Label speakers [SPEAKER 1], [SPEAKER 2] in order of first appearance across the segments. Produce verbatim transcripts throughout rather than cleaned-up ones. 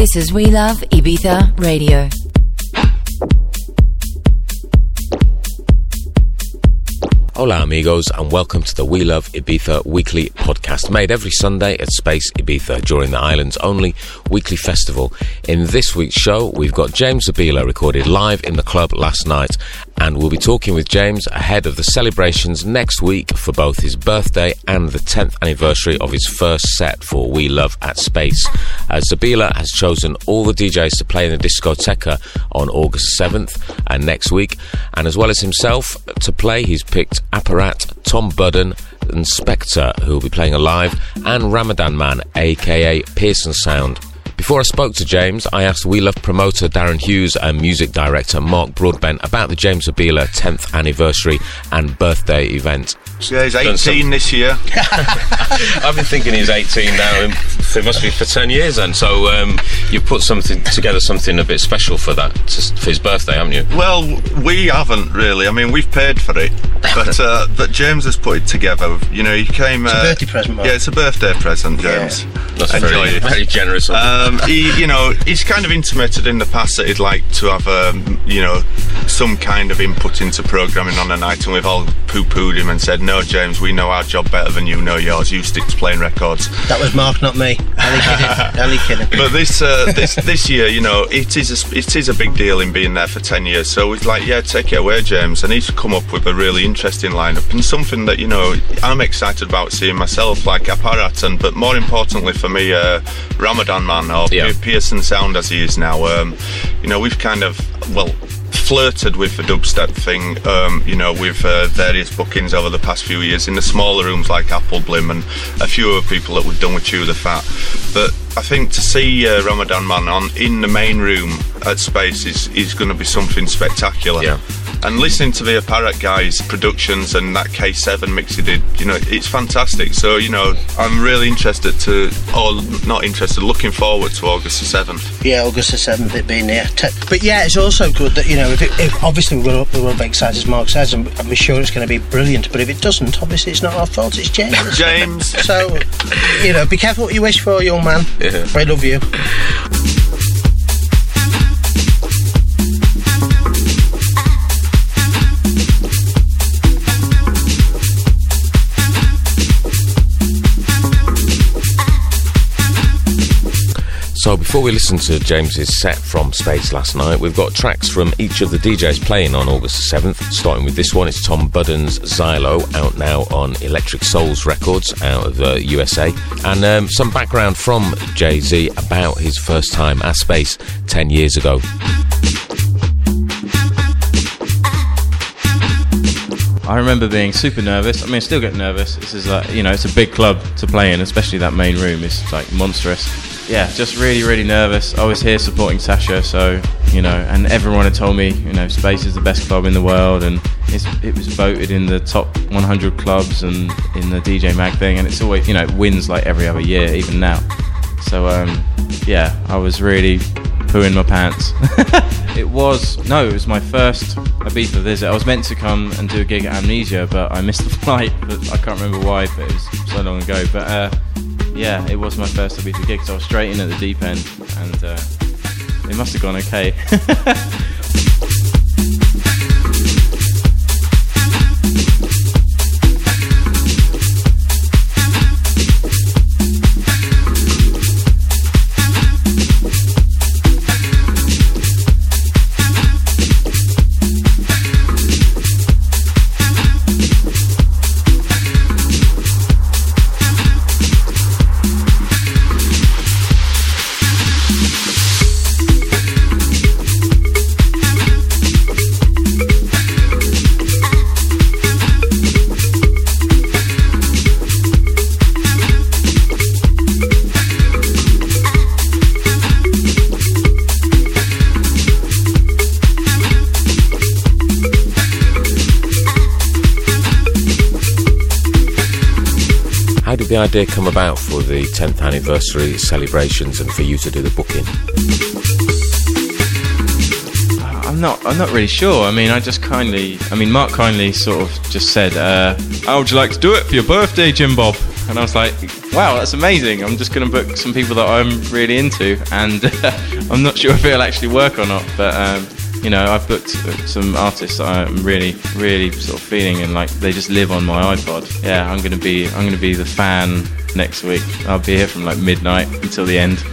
[SPEAKER 1] This is We Love Ibiza Radio.
[SPEAKER 2] Hola amigos and welcome to the We Love Ibiza weekly podcast made every Sunday at Space Ibiza during the island's only weekly festival. In this week's show we've got James Zabiela recorded live in the club last night, and we'll be talking with James ahead of the celebrations next week for both his birthday and the tenth anniversary of his first set for We Love at Space. Uh, Zabiela has chosen all the D Js to play in the Discoteca on August seventh and next week, and as well as himself to play he's picked Apparat, Tom Budden and Spectre, who will be playing alive, and Ramadan Man, aka Pearson Sound. Before I spoke to James, I asked We Love promoter Darren Hughes and music director Mark Broadbent about the James Zabiela tenth anniversary and birthday event.
[SPEAKER 3] Yeah, he's eighteen this year.
[SPEAKER 2] I've been thinking he's eighteen now. It must be for ten years then. So um, you've put something together, something a bit special for that, for his birthday, haven't you?
[SPEAKER 3] Well, we haven't really. I mean, we've paid for it, but uh, but James has put it together. You know, he came.
[SPEAKER 4] It's
[SPEAKER 3] uh,
[SPEAKER 4] a birthday present, Mark.
[SPEAKER 3] Yeah, it's a birthday present, James.
[SPEAKER 4] Yeah.
[SPEAKER 2] That's
[SPEAKER 3] Enjoy
[SPEAKER 2] very,
[SPEAKER 3] it.
[SPEAKER 2] very generous.
[SPEAKER 3] Um, he, you know, he's kind of intimated in the past that he'd like to have, um, you know, some kind of input into programming on a night, and we've all poo-pooed him and said, "No, James, we know our job better than you know yours. You stick to playing records."
[SPEAKER 4] That was Mark, not me. Only kidding. Only kidding.
[SPEAKER 3] But this, uh, this, this year, you know, it is a, it is a big deal in being there for ten years. So we're like, yeah, take it away, James. And he's come up with a really interesting lineup and something that, you know, I'm excited about seeing myself, like Apparat, and but more importantly for me, uh, Ramadan Man, or
[SPEAKER 2] Yeah.
[SPEAKER 3] Pearson Sound as he is now. Um, you know, we've kind of, well, flirted with the dubstep thing, um, you know, with uh, various bookings over the past few years in the smaller rooms like Apple Blim and a few other people that we've done with Chew the Fat. But I think to see uh, Ramadan Man on in the main room at Space is, is going to be something spectacular.
[SPEAKER 2] Yeah.
[SPEAKER 3] And listening to the Apparat guys' productions and that K seven mix he did, you know, it's fantastic. So, you know, I'm really interested to, or not interested, looking forward to August the seventh.
[SPEAKER 4] Yeah, August the seventh, it being there. But yeah, it's also good that, you know, if, it, if obviously we're, we're very excited, as Mark says, and I'm sure it's going to be brilliant, but if it doesn't, obviously it's not our fault, it's James.
[SPEAKER 3] James.
[SPEAKER 4] So, you know, be careful what you wish for, young man.
[SPEAKER 2] Yeah.
[SPEAKER 4] I love you.
[SPEAKER 2] So before we listen to James's set from Space last night, we've got tracks from each of the D Js playing on August the seventh. Starting with this one, it's Tom Budden's Xylo, out now on Electric Souls Records out of the U S A. And um, some background from Jay-Z about his first time at Space ten years ago.
[SPEAKER 5] I remember being super nervous. I mean, I still get nervous. This is like, you know, it's a big club to play in, especially that main room is like monstrous. Yeah, just really, really nervous. I was here supporting Sasha, so, you know, and everyone had told me, you know, Space is the best club in the world, and it's, it was voted in the top one hundred clubs and in the D J Mag thing, and it's always, you know, it wins like every other year, even now. So, um, yeah, I was really pooing my pants. It was, no, it was my first Ibiza visit. I was meant to come and do a gig at Amnesia, but I missed the flight, but I can't remember why, but it was so long ago. But, uh, yeah, it was my first Ibiza gig, so I was straight in at the deep end, and uh, it must have gone okay.
[SPEAKER 2] How did the idea come about for the tenth anniversary celebrations and for you to do the booking?
[SPEAKER 5] I'm not. I'm not really sure. I mean, I just kindly. I mean, Mark kindly sort of just said, uh, "How would you like to do it for your birthday, Jim Bob?" And I was like, wow, that's amazing. I'm just going to book some people that I'm really into, and uh, I'm not sure if it'll actually work or not, but um, you know, I've booked some artists that I'm really, really sort of feeling, and like they just live on my iPod. Yeah, I'm gonna be, I'm gonna be the fan next week. I'll be here from like midnight until the end.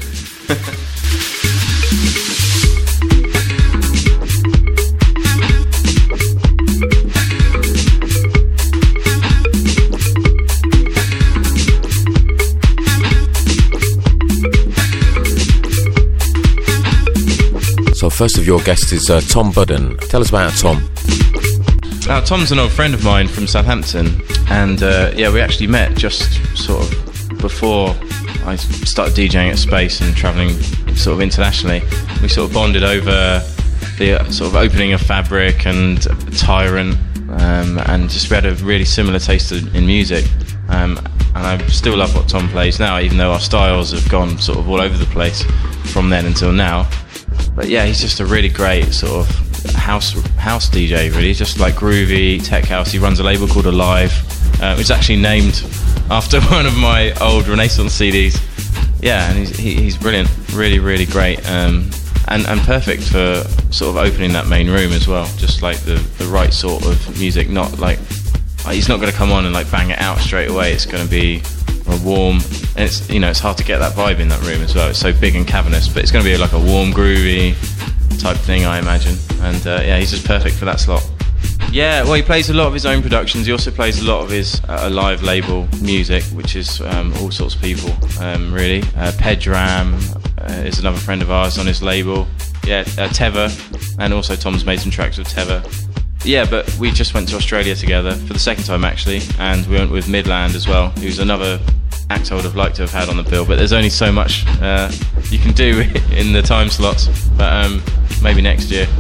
[SPEAKER 2] So first of your guests is uh, Tom Budden. Tell us about Tom.
[SPEAKER 5] Uh, Tom's an old friend of mine from Southampton, and uh, yeah, we actually met just sort of before I started DJing at Space and travelling sort of internationally. We sort of bonded over the uh, sort of opening of Fabric and Tyrant, um, and just we had a really similar taste in music. Um, and I still love what Tom plays now, even though our styles have gone sort of all over the place from then until now. But yeah, he's just a really great sort of house house D J, really. Just like groovy, tech house. He runs a label called Alive, uh, which is actually named after one of my old Renaissance C Ds. Yeah, and he's, he, he's brilliant. Really, really great. Um, and, and perfect for sort of opening that main room as well. Just like the, the right sort of music. Not like... He's not going to come on and like bang it out straight away. It's going to be a warm, and it's, you know, it's hard to get that vibe in that room as well. It's so big and cavernous, but it's going to be like a warm, groovy type thing, I imagine. And uh, yeah, he's just perfect for that slot. Yeah, well, he plays a lot of his own productions. He also plays a lot of his uh, live label music, which is um, all sorts of people, um, really. Uh, Pedram uh, is another friend of ours on his label. Yeah, uh, Teva, and also Tom's made some tracks with Teva. Yeah, but we just went to Australia together for the second time, actually, and we went with Midland as well, who's another act I would have liked to have had on the bill, but there's only so much uh, you can do in the time slots, but um, maybe next year.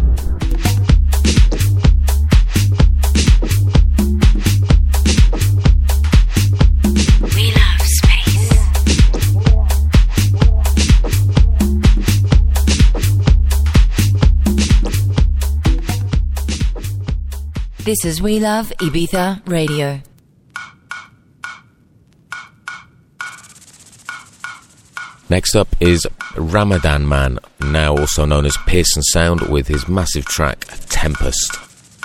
[SPEAKER 1] This is We Love Ibiza Radio.
[SPEAKER 2] Next up is Ramadan Man, now also known as Pearson Sound, with his massive track Tempest.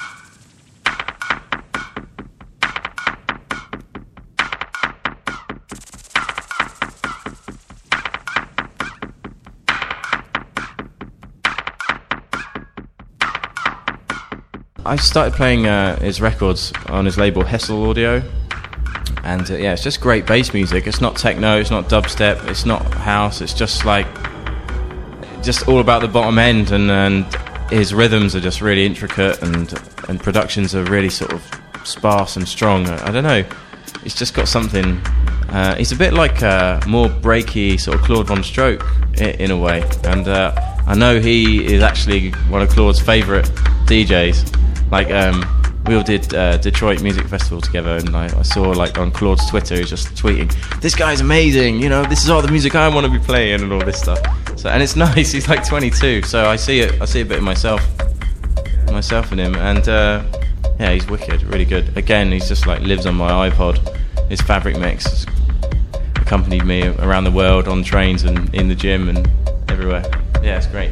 [SPEAKER 5] I started playing uh, his records on his label Hessel Audio, and uh, yeah, it's just great bass music. It's not techno, it's not dubstep, it's not house, it's just like just all about the bottom end, and, and his rhythms are just really intricate, and and productions are really sort of sparse and strong. I, I don't know, it's just got something. Uh, he's a bit like uh, more breaky sort of Claude Von Stroke in, in a way, and uh, I know he is actually one of Claude's favourite D Js. Like, um, we all did uh, Detroit Music Festival together, and like, I saw like on Claude's Twitter, he's just tweeting, "This guy's amazing, you know, this is all the music I want to be playing," and all this stuff. So, and it's nice. He's like twenty-two, so I see it. I see a bit of myself, myself in him, and uh, yeah, he's wicked, really good. Again, he's just like lives on my iPod. His Fabric mix has accompanied me around the world on trains and in the gym and everywhere. Yeah, it's great.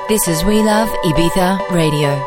[SPEAKER 1] This is We Love Ibiza Radio.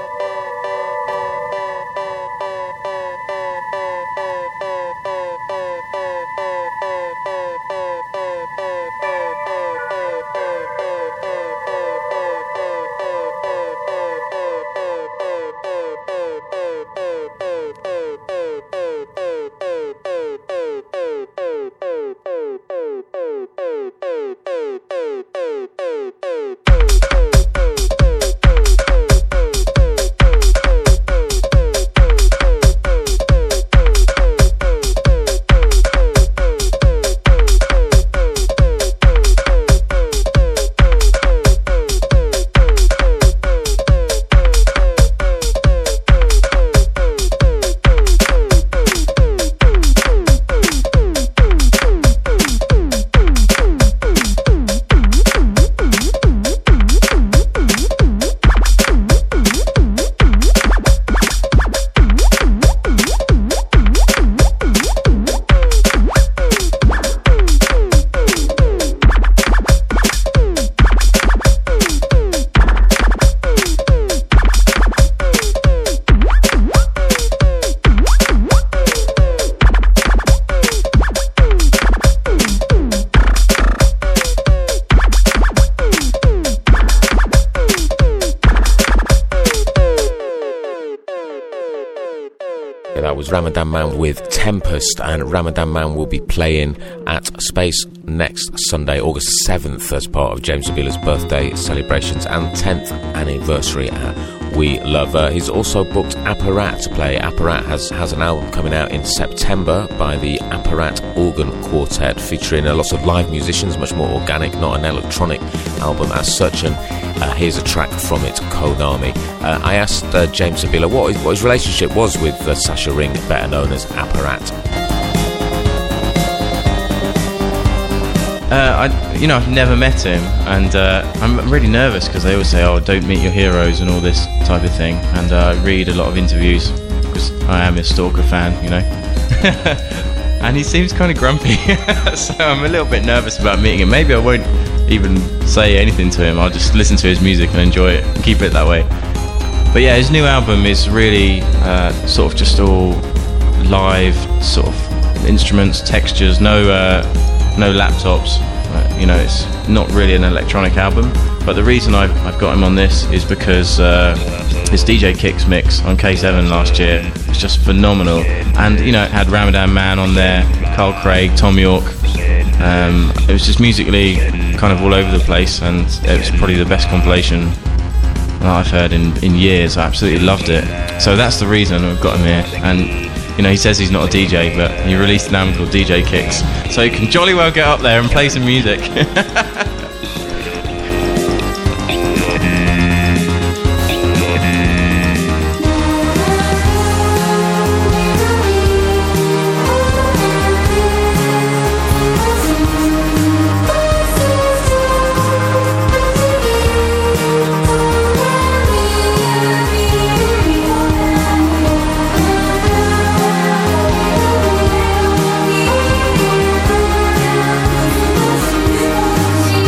[SPEAKER 2] Ramadan Man with Tempest, and Ramadan Man will be playing at Space next Sunday, August seventh, as part of James Zabiela's birthday celebrations and tenth anniversary at We Love. Uh, he's also booked Apparat to play. Apparat has, has an album coming out in September by the Apparat Organ Quartet, featuring a lot of live musicians, much more organic, not an electronic album as such, and uh, here's a track from it, Konami. Uh, I asked uh, James Zabiela what his, what his relationship was with uh, Sasha Ring, better known as Apparat.
[SPEAKER 5] Uh, I, you know, I've never met him, and uh, I'm really nervous because they always say, "Oh, don't meet your heroes" and all this type of thing. And uh, I read a lot of interviews because I am a Stalker fan, you know. And he seems kind of grumpy, so I'm a little bit nervous about meeting him. Maybe I won't even say anything to him. I'll just listen to his music and enjoy it and keep it that way. But yeah, his new album is really uh, sort of just all live, sort of instruments, textures, no. Uh, No laptops, uh, you know, it's not really an electronic album. But the reason I've, I've got him on this is because uh, his D J Kicks mix on K seven last year was just phenomenal. And, you know, it had Ramadan Man on there, Carl Craig, Tom York. Um, it was just musically kind of all over the place, and it was probably the best compilation that I've heard in, in years. I absolutely loved it. So that's the reason I've got him here. And you know, he says he's not a D J, but he released an album called D J Kicks, so he can jolly well get up there and play some music.
[SPEAKER 6] We'll be right back.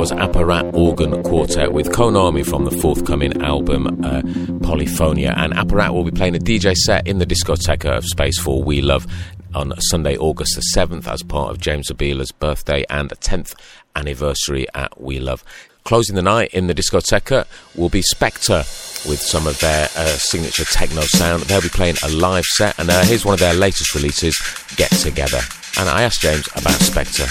[SPEAKER 2] was Apparat Organ Quartet with Konami from the forthcoming album uh, Polyphonia. And Apparat will be playing a D J set in the Discoteca of Space for We Love on Sunday, August the seventh, as part of James Zabiela's birthday and tenth anniversary at We Love. Closing the night in the Discoteca will be Spectre with some of their uh, signature techno sound. They'll be playing a live set, and uh, here's one of their latest releases, Get Together. And I asked James about Spectre.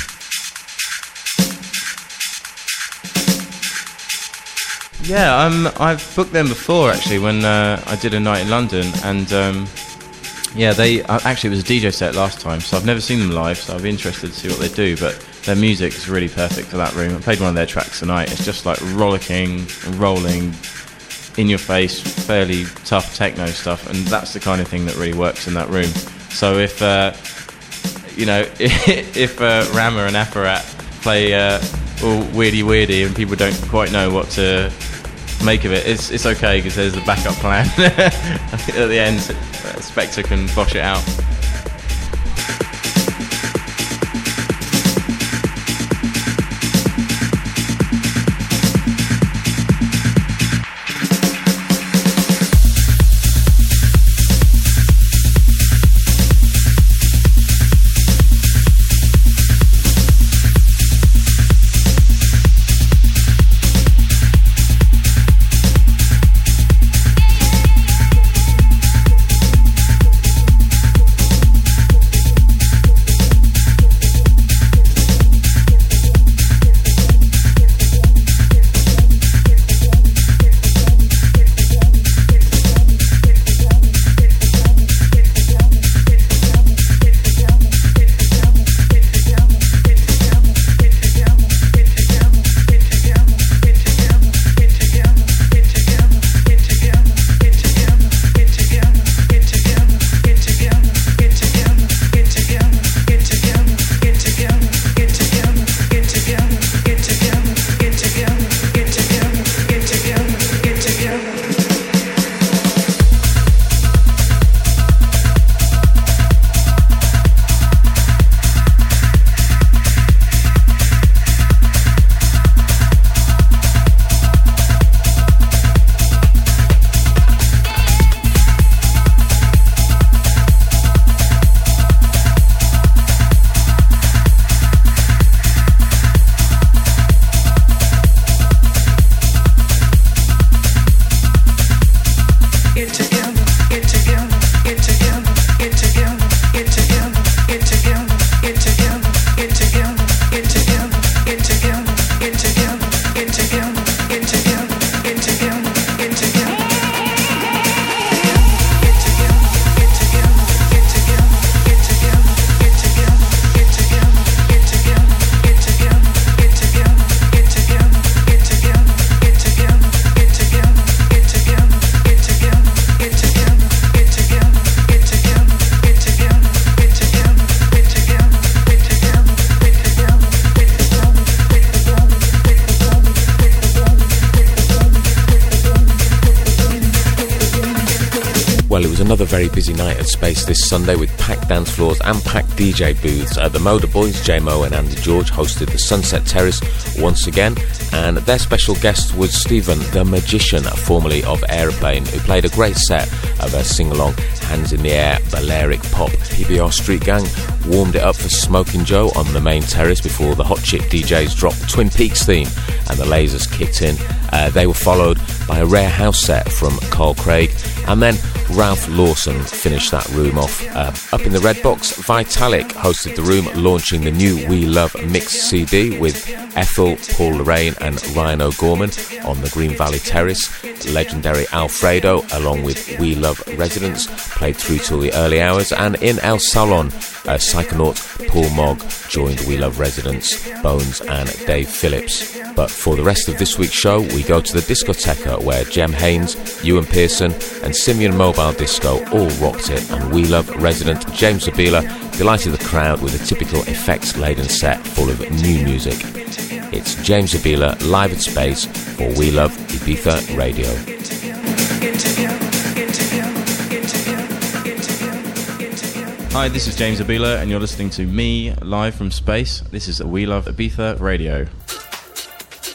[SPEAKER 5] Yeah, um, I've booked them before actually when uh, I did a night in London, and um, yeah, they uh, actually it was a D J set last time, so I've never seen them live, so I'll be interested to see what they do. But their music is really perfect for that room. I played one of their tracks tonight. It's just like rollicking, rolling, in your face, fairly tough techno stuff, and that's the kind of thing that really works in that room. So if uh, you know, if uh, Rama and Apparat play uh, all weirdy weirdy and people don't quite know what to make of it, it's it's okay because there's a backup plan. At the end, Spectre can bosh it out.
[SPEAKER 2] Well, it was another very busy night at Space this Sunday with packed dance floors and packed D J booths. Uh, the Motor Boys, J Mo and Andy George, hosted the Sunset Terrace once again, and their special guest was Stephen the Magician, formerly of Aeroplane, who played a great set of a sing-along, Hands in the Air, Balearic Pop. P B R Street Gang warmed it up for Smoking Joe on the main terrace before the Hot Chip D Js dropped Twin Peaks theme and the lasers kicked in. Uh, they were followed by a rare house set from Carl Craig, and then Ralph Lawson finished that room off. Uh, up in the Red Box, Vitalik hosted the room, launching the new We Love mixed C D with Ethel, Paul Lorraine and Ryan O'Gorman on the Green Valley Terrace. Legendary Alfredo, along with We Love residents, played through till the early hours, and in El Salon, uh, Psychonaut Paul Mogg joined We Love residents Bones and Dave Phillips. But for the rest of this week's show, we go to the Discoteca, where Jem Haynes, Ewan Pearson and Simeon Mobile Disco all rocked it, and We Love resident James Zabiela delighted the crowd with a typical effects-laden set full of new music. It's James Zabiela live at Space for We Love Ibiza Radio.
[SPEAKER 5] Hi, this is James Zabiela, and you're listening to me live from Space. This is We Love Ibiza Radio.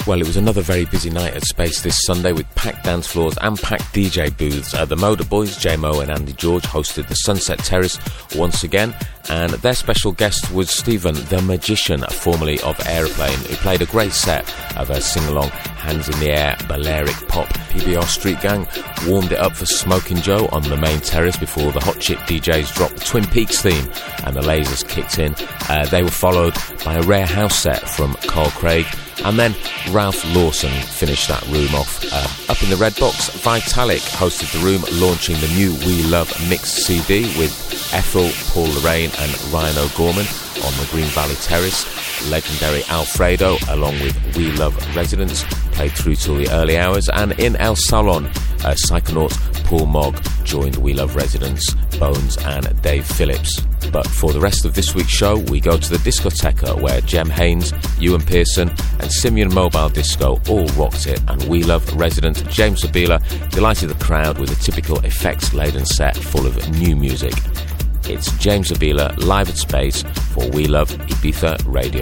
[SPEAKER 2] Well, it was another very busy night at Space this Sunday with packed dance floors and packed D J booths. Uh, the Motor Boys, J-Mo and Andy George, hosted the Sunset Terrace once again, and their special guest was Stephen the Magician, formerly of Aeroplane, who played a great set of a sing-along Hands in the Air Balearic pop. P B R Street Gang warmed it up for Smoking Joe on the main terrace before the Hot Chip D Js dropped the Twin Peaks theme and the lasers kicked in. Uh, they were followed by a rare house set from Carl Craig, and then Ralph Lawson finished that room off. Uh, up in the Red Box, Vitalik hosted the room, launching the new We Love mixed C D with Ethel, Paul Lorraine and Ryan O'Gorman on the Green Valley Terrace. Legendary Alfredo, along with We Love residents, played through till the early hours, and in El Salon, uh, Psychonaut Paul Mogg joined We Love residents Bones and Dave Phillips. But for the rest of this week's show, we go to the Discoteca, where Jem Haynes, Ewan Pearson and Simeon Mobile Disco all rocked it, and We Love resident James Zabila delighted the crowd with a typical effects-laden set full of new music. It's James Zabila live at Space for We Love Ibiza Radio.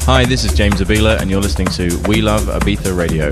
[SPEAKER 5] Hi, this is James Abila, and you're listening to We Love Ibiza Radio.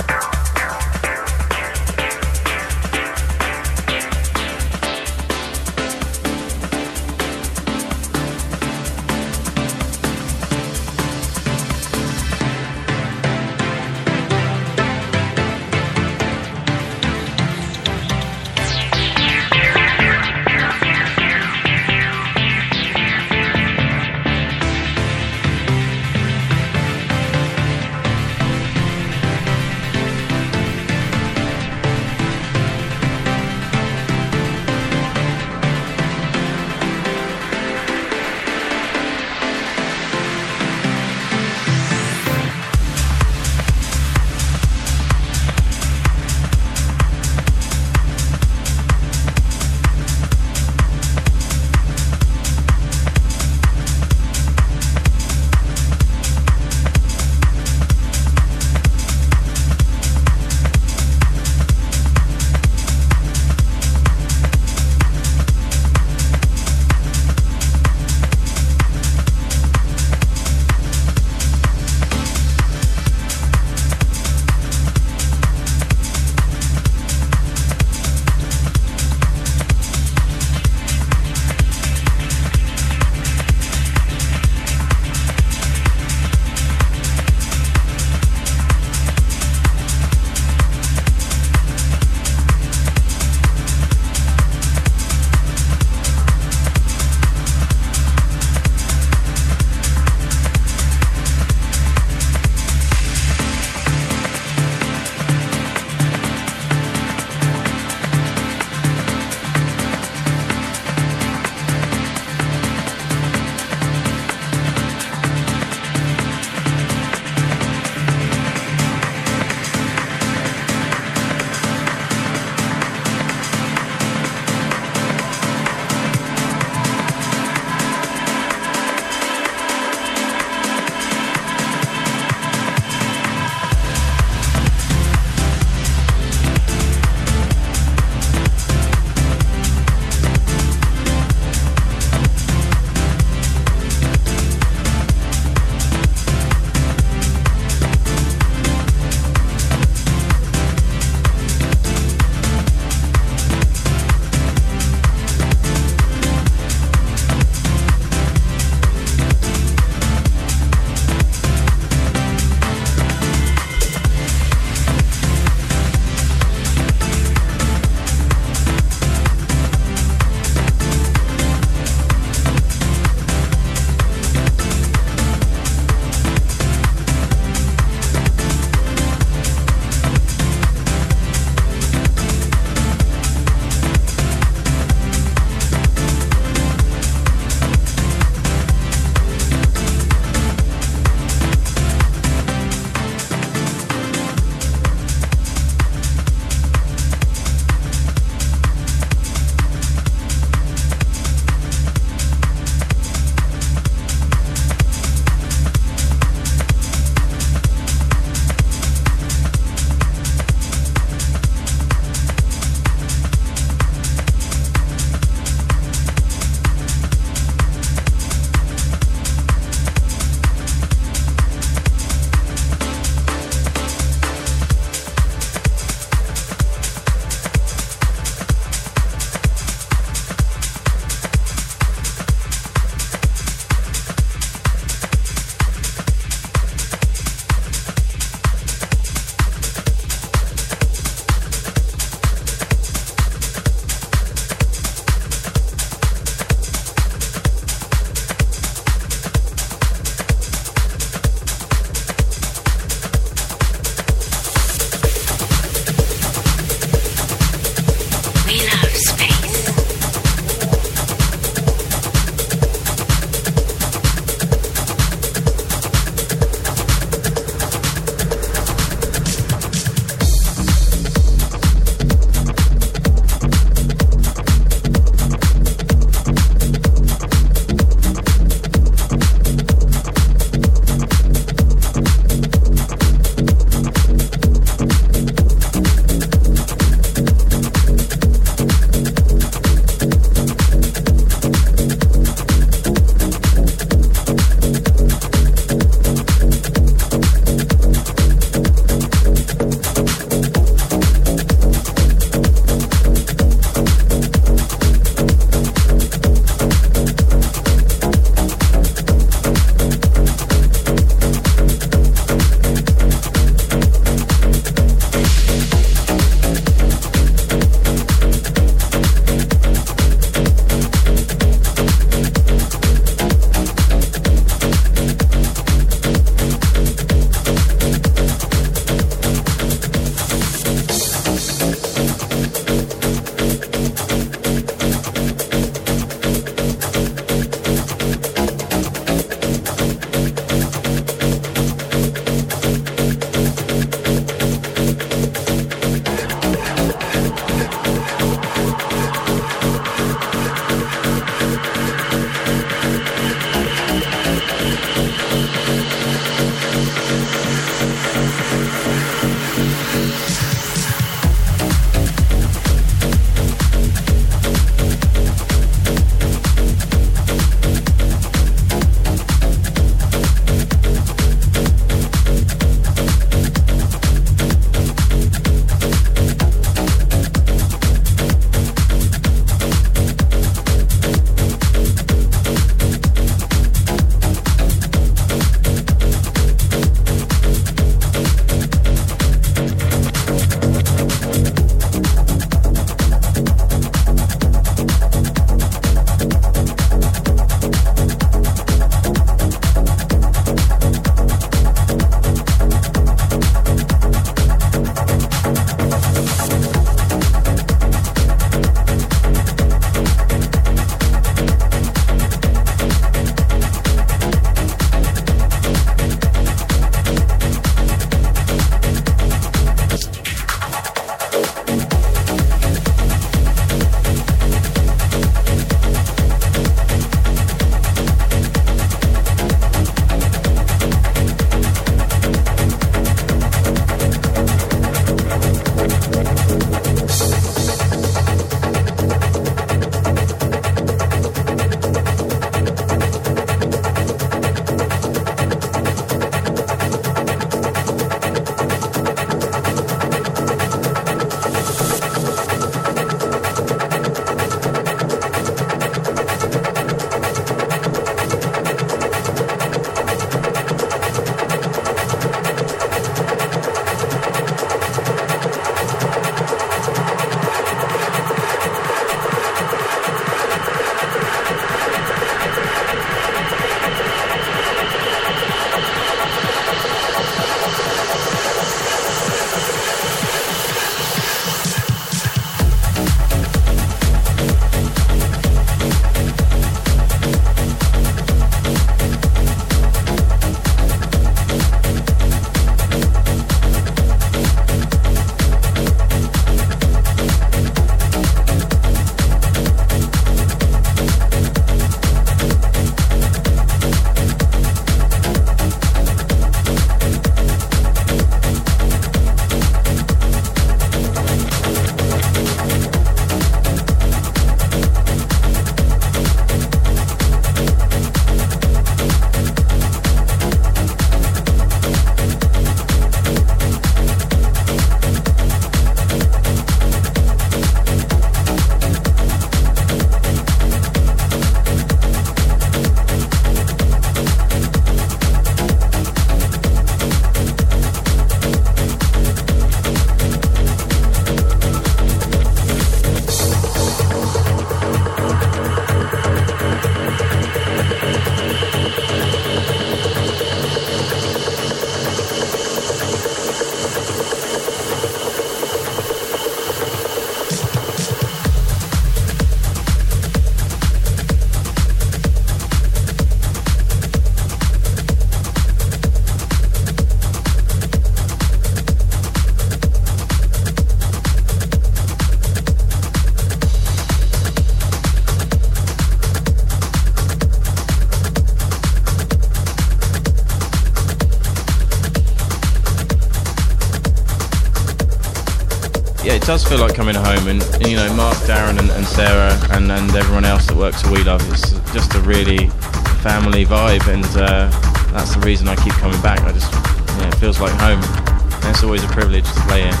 [SPEAKER 5] yeah, it does feel like coming home. And, and you know, Mark, Darren, and, and Sarah, and, and everyone else that works at We Love, it's just a really family vibe, and uh, that's the reason I keep coming back. I just, yeah, it feels like home, and it's always a privilege to play here.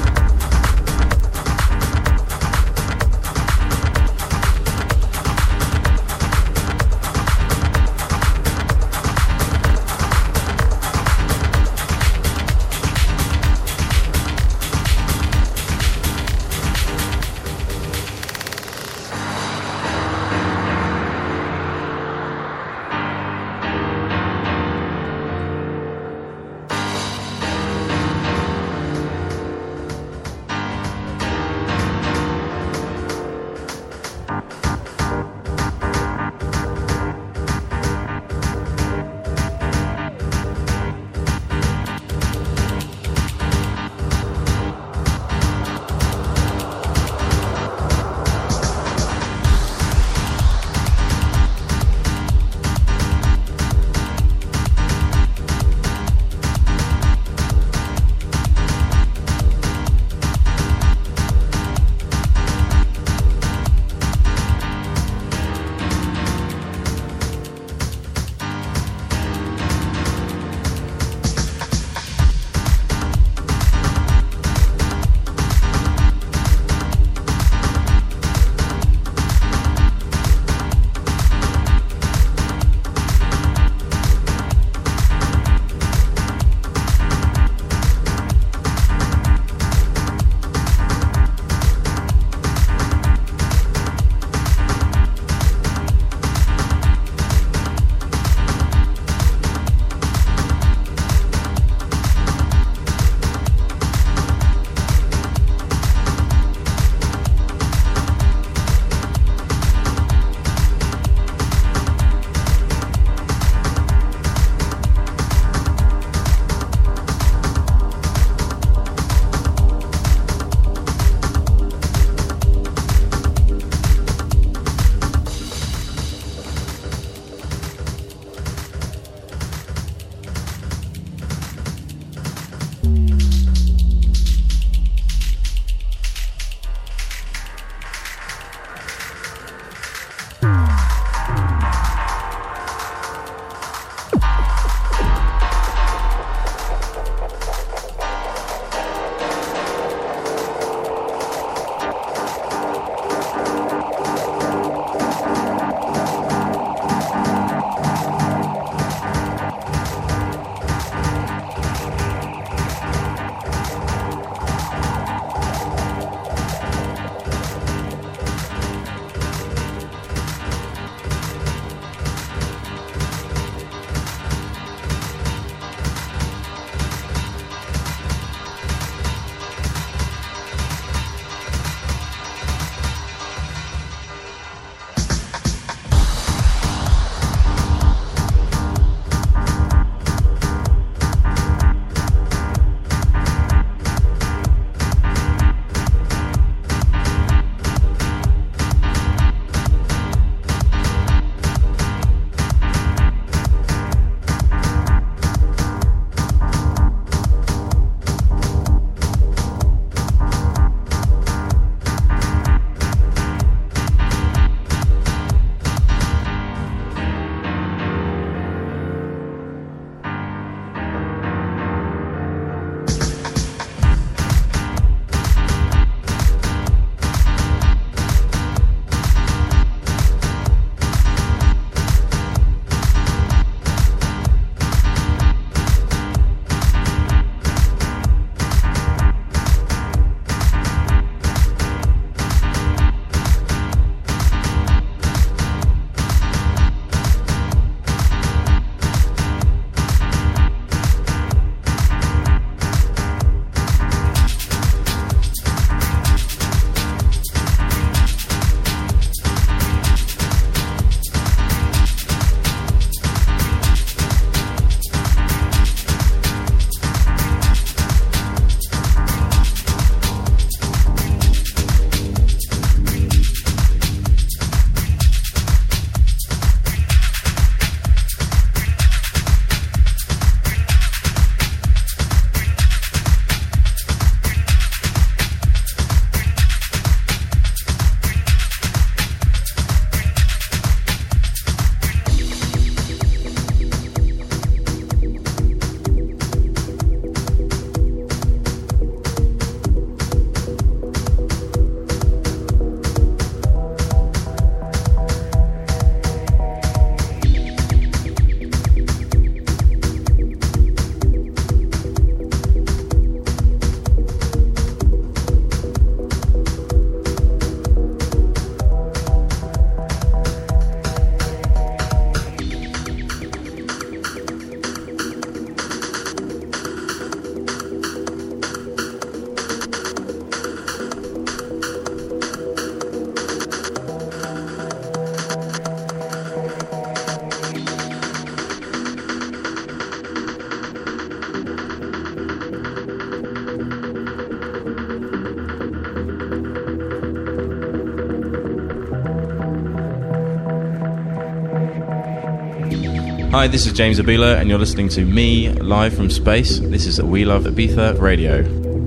[SPEAKER 5] Hi, this is James Abila, and you're listening to me live from space. This is We Love Ibiza Radio.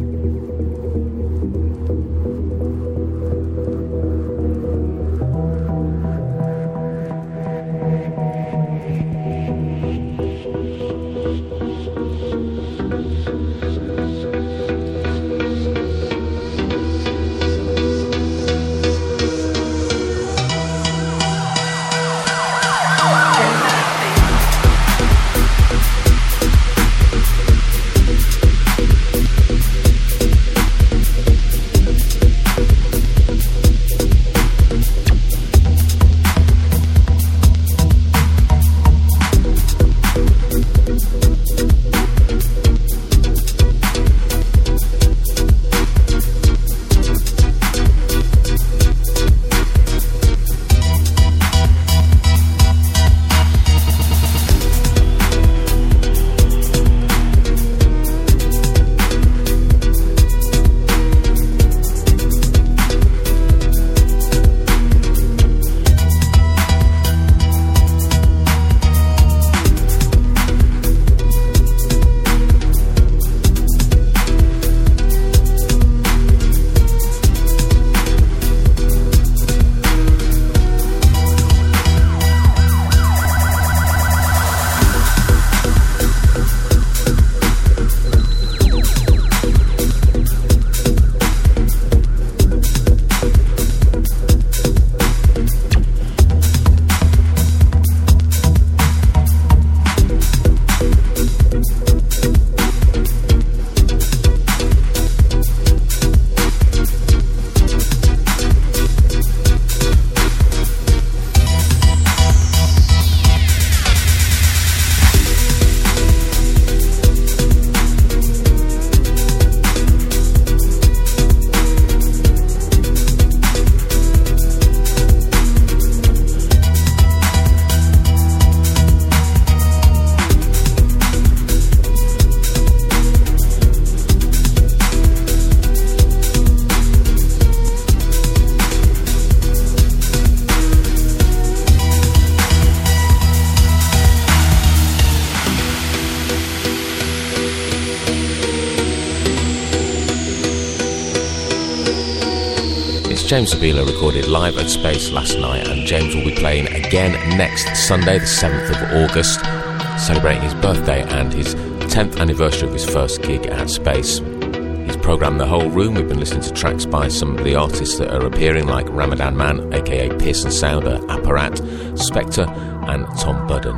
[SPEAKER 2] James Abila recorded live at Space last night, and James will be playing again next Sunday, the seventh of August, celebrating his birthday and his tenth anniversary of his first gig at Space. He's programmed the whole room. We've been listening to tracks by some of the artists that are appearing, like Ramadan Man, aka Pearson Sounder, Apparat, Spectre, and Tom Budden.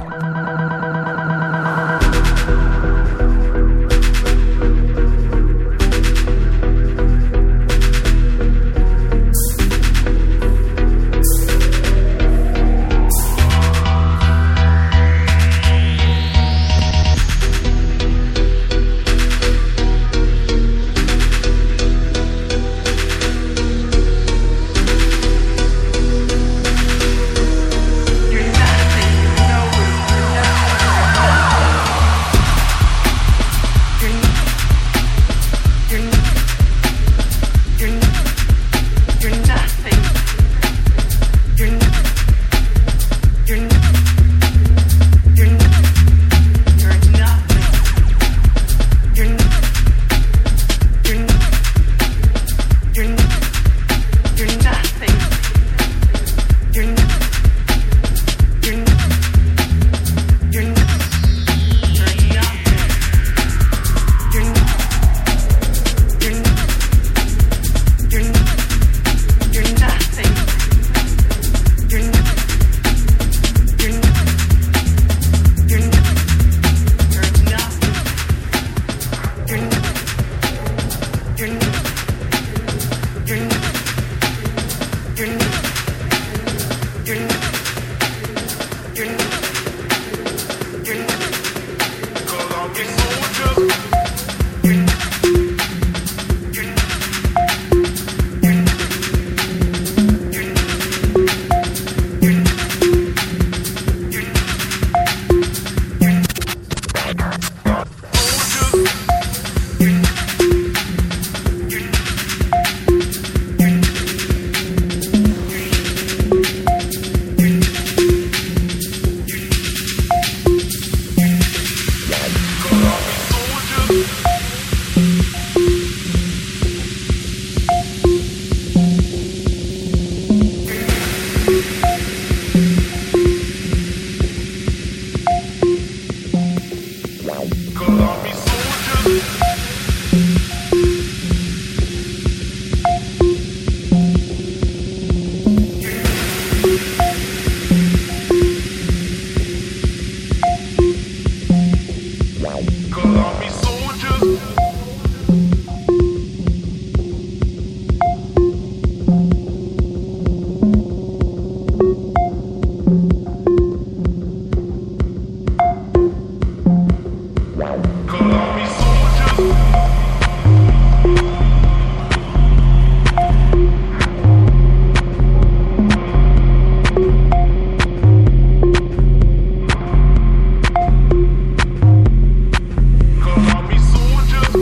[SPEAKER 6] Call me soldier.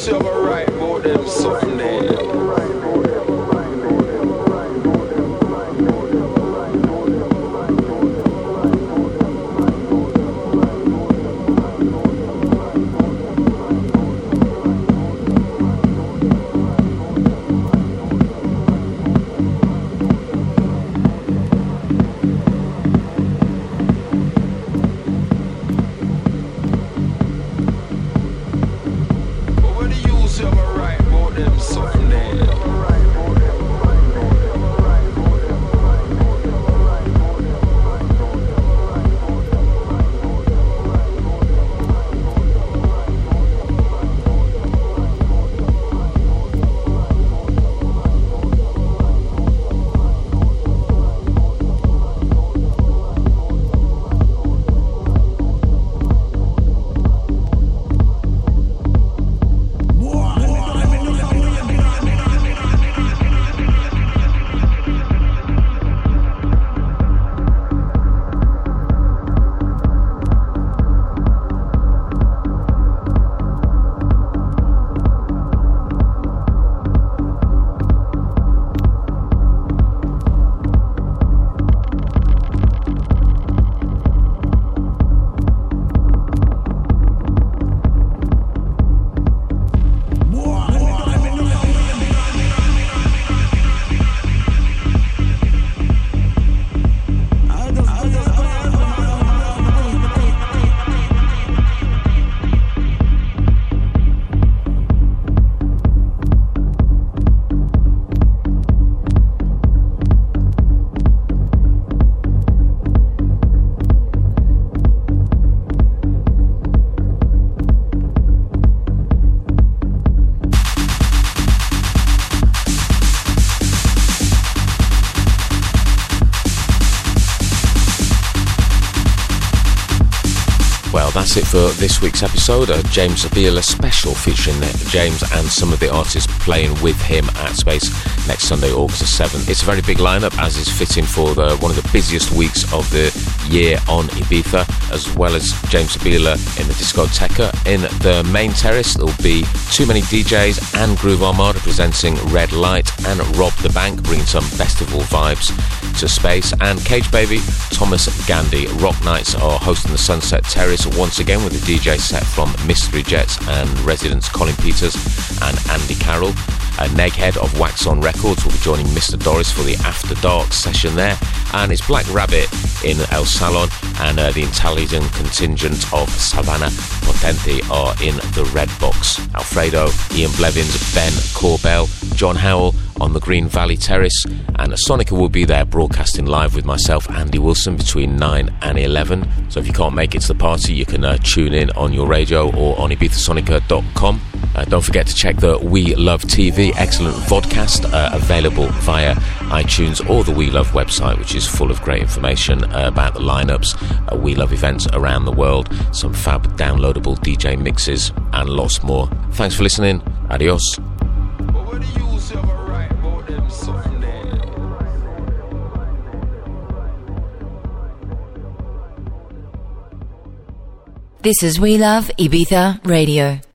[SPEAKER 6] have a right about them something there.
[SPEAKER 2] Well, that's it for this week's episode, a James Zabiela special featuring James and some of the artists playing with him at Space next Sunday, August the seventh. It's a very big lineup, as is fitting for the, one of the busiest weeks of the year on Ibiza, as well as James Zabiela in the Discoteca. In the main terrace, there'll be Too Many D Js and Groove Armada presenting Red Light, and Rob the Bank bringing some festival vibes to Space, and Cage Baby, Thomas Gandhi. Rock Nights are hosting the Sunset Terrace once again with a D J set from Mystery Jets and residents Colin Peters and Andy Carroll. Uh, Neghead of Wax On Records will be joining Mister Doris for the After Dark session there, and it's Black Rabbit in El Salon, and uh, the Italian contingent of Savannah Potente are in the Red Box. Alfredo, Ian Blevins, Ben Corbell, John Howell on the Green Valley Terrace, and Sonica will be there broadcasting live with myself, Andy Wilson, between nine and eleven. So if you can't make it to the party, you can uh, tune in on your radio or on Ibiza Sonica dot com. Uh, don't forget to check the We Love T V excellent vodcast, uh, available via iTunes or the We Love website, which is full of great information uh, about the lineups, uh, We Love events around the world, some fab downloadable D J mixes, and lots more. Thanks for listening. Adios.
[SPEAKER 1] This is We Love Ibiza Radio.